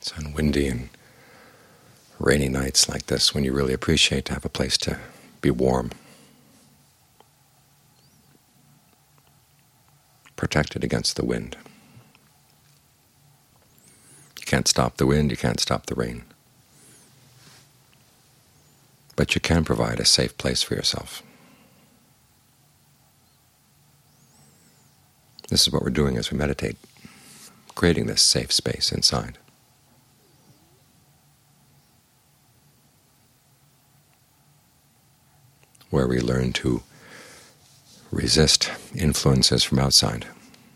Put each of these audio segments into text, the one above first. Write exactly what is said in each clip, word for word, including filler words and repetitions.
It's on windy and rainy nights like this when you really appreciate to have a place to be warm, protected against the wind. You can't stop the wind, you can't stop the rain, but you can provide a safe place for yourself. This is what we're doing as we meditate, creating this safe space inside. Where we learn to resist influences from outside.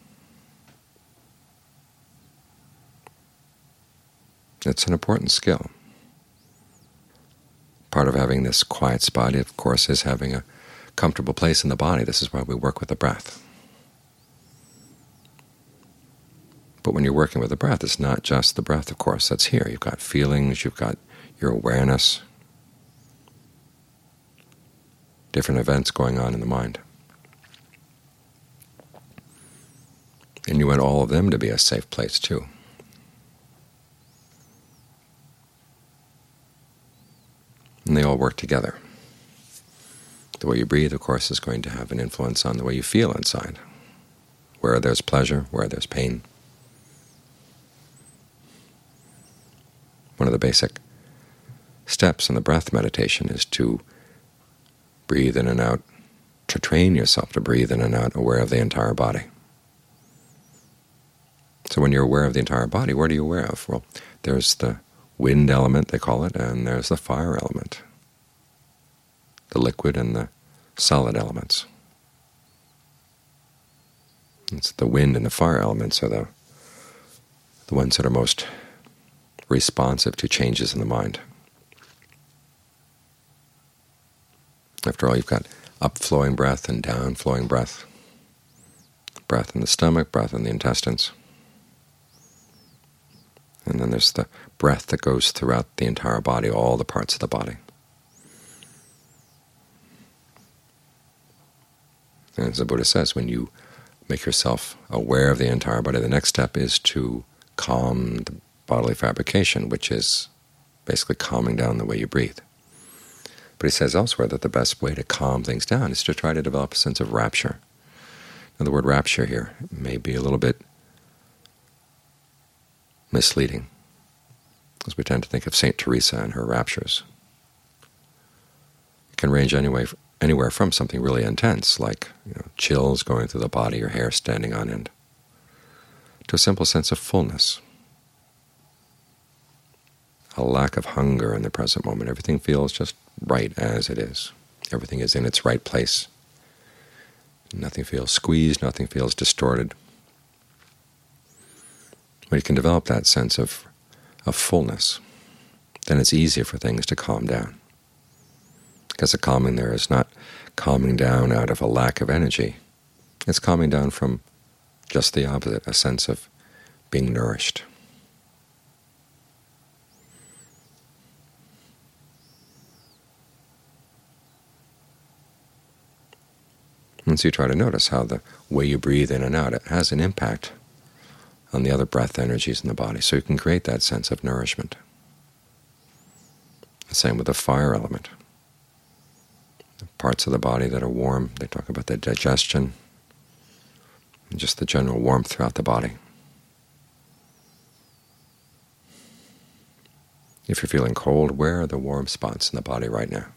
It's an important skill. Part of having this quiet spot, of course, is having a comfortable place in the body. This is why we work with the breath. But when you're working with the breath, it's not just the breath, of course, that's here. You've got feelings, you've got your awareness, different events going on in the mind. And you want all of them to be a safe place, too. And they all work together. The way you breathe, of course, is going to have an influence on the way you feel inside, where there's pleasure, where there's pain. One of the basic steps in the breath meditation is to breathe in and out, to train yourself to breathe in and out aware of the entire body. So when you're aware of the entire body, what are you aware of? Well, there's the wind element, they call it, and there's the fire element, the liquid and the solid elements. It's the wind and the fire elements are the, the ones that are most responsive to changes in the mind. After all, you've got upflowing breath and downflowing breath, breath in the stomach, breath in the intestines. And then there's the breath that goes throughout the entire body, all the parts of the body. And as the Buddha says, when you make yourself aware of the entire body, the next step is to calm the bodily fabrication, which is basically calming down the way you breathe. But he says elsewhere that the best way to calm things down is to try to develop a sense of rapture. Now, the word rapture here may be a little bit misleading, as we tend to think of Saint Teresa and her raptures. It can range anyway, anywhere from something really intense, like you know, chills going through the body, your hair standing on end, to a simple sense of fullness, a lack of hunger in the present moment. Everything feels just right as it is. Everything is in its right place. Nothing feels squeezed, nothing feels distorted. When you can develop that sense of, of fullness, then it's easier for things to calm down. Because the calming there is not calming down out of a lack of energy. It's calming down from just the opposite, a sense of being nourished. And so you try to notice how the way you breathe in and out, it has an impact on the other breath energies in the body, so you can create that sense of nourishment. The same with the fire element. The parts of the body that are warm, they talk about the digestion, and just the general warmth throughout the body. If you're feeling cold, where are the warm spots in the body right now?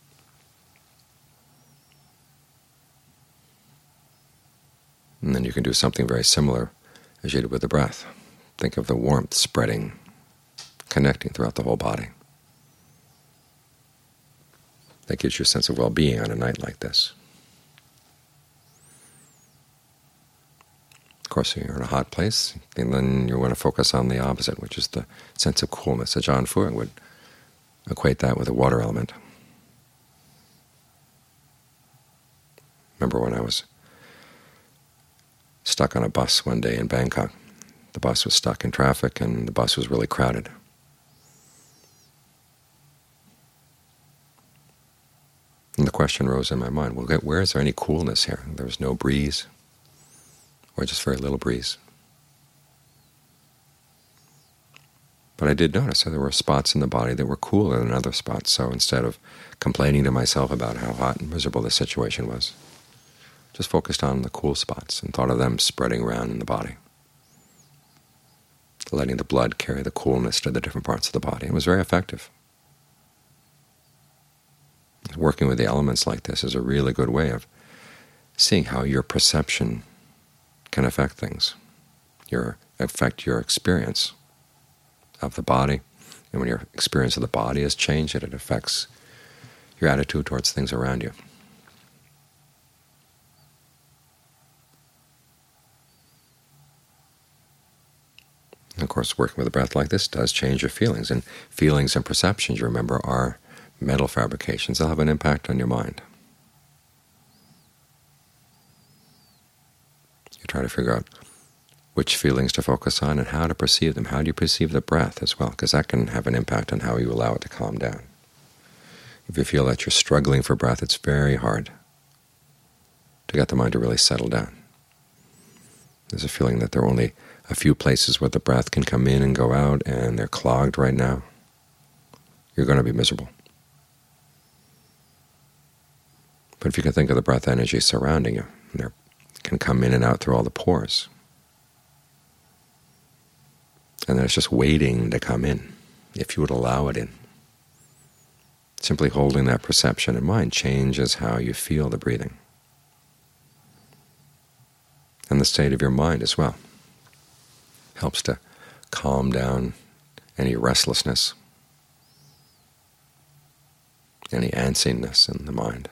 And then you can do something very similar as you did with the breath. Think of the warmth spreading, connecting throughout the whole body. That gives you a sense of well-being on a night like this. Of course, if you're in a hot place, and then you want to focus on the opposite, which is the sense of coolness. Ajaan Fuang would equate that with the water element. Remember when I was stuck on a bus one day in Bangkok. The bus was stuck in traffic, and the bus was really crowded. And the question rose in my mind, well, where is there any coolness here? There was no breeze, or just very little breeze. But I did notice that there were spots in the body that were cooler than other spots, so instead of complaining to myself about how hot and miserable the situation was, just focused on the cool spots and thought of them spreading around in the body, letting the blood carry the coolness to the different parts of the body. It was very effective. Working with the elements like this is a really good way of seeing how your perception can affect things, your affect your experience of the body. And when your experience of the body has changed, it affects your attitude towards things around you. And of course, working with a breath like this does change your feelings, and feelings and perceptions, you remember, are mental fabrications. They'll have an impact on your mind. You try to figure out which feelings to focus on and how to perceive them. How do you perceive the breath as well? Because that can have an impact on how you allow it to calm down. If you feel that you're struggling for breath, it's very hard to get the mind to really settle down. There's a feeling that there are only a few places where the breath can come in and go out, and they're clogged right now. You're going to be miserable. But if you can think of the breath energy surrounding you, and there can come in and out through all the pores, and then it's just waiting to come in, if you would allow it in. Simply holding that perception in mind changes how you feel the breathing, and the state of your mind as well. Helps to calm down any restlessness, any antsiness in the mind.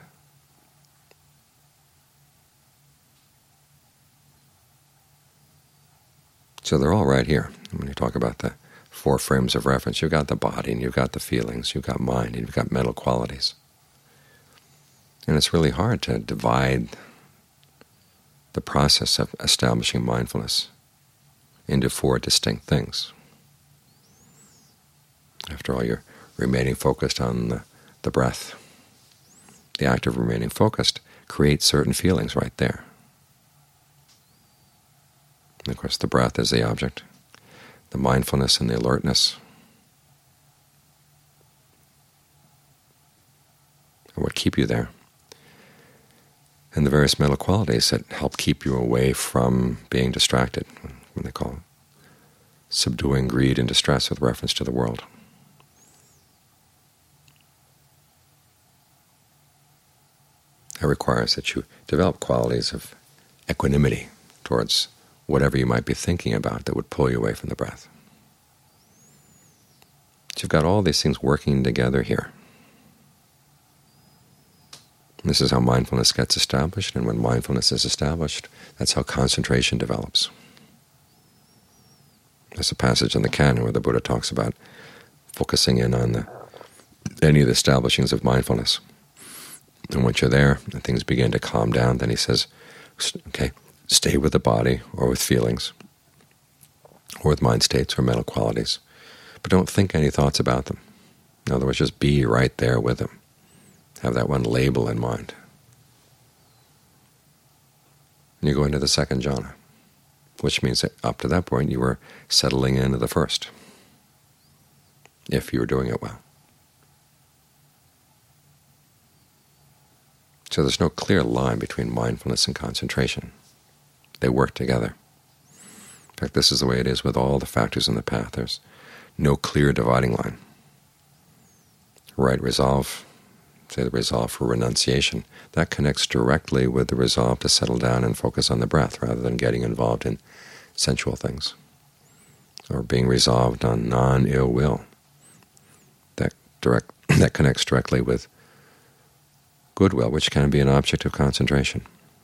So they're all right here. When you talk about the four frames of reference, you've got the body, and you've got the feelings, you've got mind, and you've got mental qualities. And it's really hard to divide the process of establishing mindfulness into four distinct things. After all, you're remaining focused on the, the breath. The act of remaining focused creates certain feelings right there. And of course, the breath is the object, the mindfulness and the alertness are what keep you there, and the various mental qualities that help keep you away from being distracted, what they call it, subduing greed and distress with reference to the world. That requires that you develop qualities of equanimity towards whatever you might be thinking about that would pull you away from the breath. So you've got all these things working together here. This is how mindfulness gets established, and when mindfulness is established, that's how concentration develops. There's a passage in the Canon where the Buddha talks about focusing in on the, any of the establishings of mindfulness. And once you're there and things begin to calm down, then he says, okay, stay with the body or with feelings or with mind states or mental qualities, but don't think any thoughts about them. In other words, just be right there with them. Have that one label in mind. And you go into the second jhana, which means that up to that point you were settling into the first, if you were doing it well. So there's no clear line between mindfulness and concentration. They work together. In fact, this is the way it is with all the factors in the path. There's no clear dividing line. Right resolve, say the resolve for renunciation, that connects directly with the resolve to settle down and focus on the breath rather than getting involved in sensual things, or being resolved on non-ill will. That direct that connects directly with goodwill, which can be an object of concentration.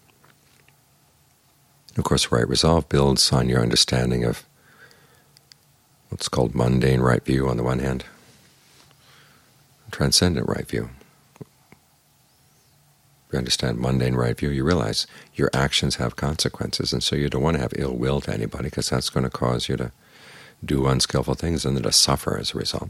Of course, right resolve builds on your understanding of what's called mundane right view on the one hand, transcendent right view. If you understand mundane right view, you realize your actions have consequences, and so you don't want to have ill will to anybody, because that's going to cause you to do unskillful things and then to suffer as a result.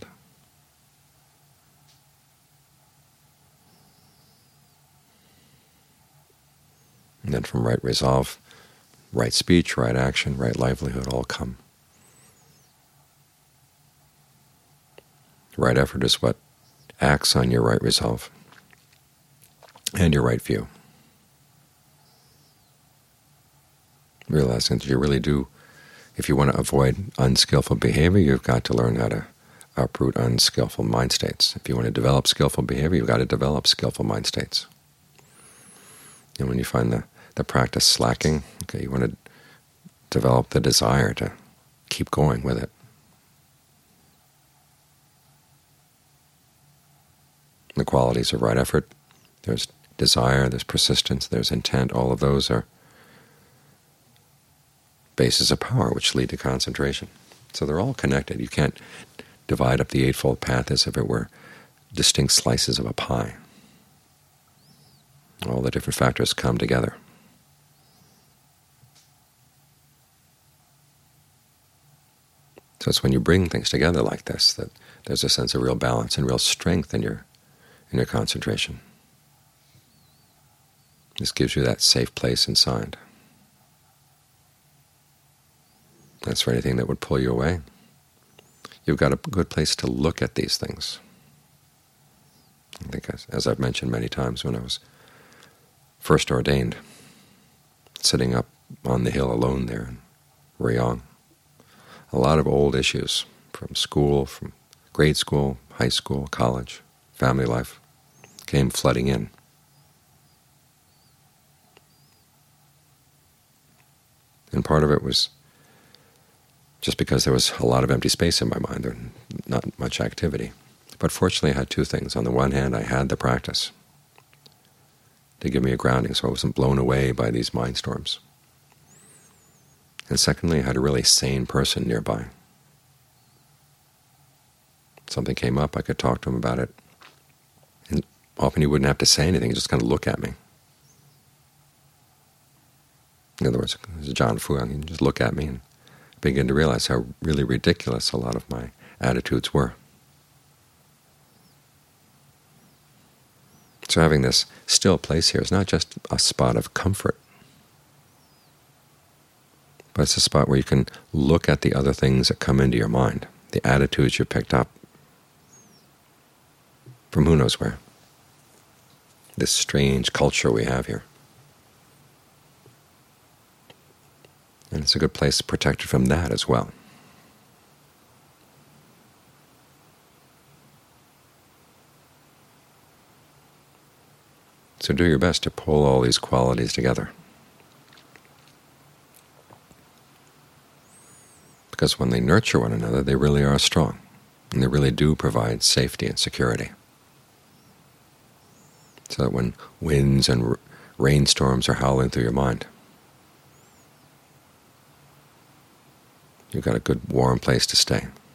And then from right resolve, right speech, right action, right livelihood all come. Right effort is what acts on your right resolve and your right view. Realizing that you really do, if you want to avoid unskillful behavior, you've got to learn how to uproot unskillful mind states. If you want to develop skillful behavior, you've got to develop skillful mind states. And when you find the, the practice slacking, okay, you want to develop the desire to keep going with it. The qualities of right effort, there's desire, there's persistence, there's intent, all of those are bases of power which lead to concentration. So they're all connected. You can't divide up the Eightfold Path as if it were distinct slices of a pie. All the different factors come together. So it's when you bring things together like this that there's a sense of real balance and real strength in your in your concentration. This gives you that safe place inside. That's for anything that would pull you away. You've got a good place to look at these things. I think, as, as I've mentioned many times, when I was first ordained, sitting up on the hill alone there in Rayong, a lot of old issues from school, from grade school, high school, college, family life, came flooding in. And part of it was just because there was a lot of empty space in my mind, there not much activity. But fortunately I had two things. On the one hand, I had the practice to give me a grounding so I wasn't blown away by these mind storms. And secondly, I had a really sane person nearby. Something came up, I could talk to him about it. And often he wouldn't have to say anything, he'd just kind of look at me. In other words, John Fuang, he'd just look at me and begin to realize how really ridiculous a lot of my attitudes were. So having this still place here is not just a spot of comfort, but it's a spot where you can look at the other things that come into your mind, the attitudes you picked up from who knows where, this strange culture we have here. And it's a good place protected from that as well. So do your best to pull all these qualities together. Because when they nurture one another, they really are strong, and they really do provide safety and security. So that when winds and rainstorms are howling through your mind, you've got a good warm place to stay.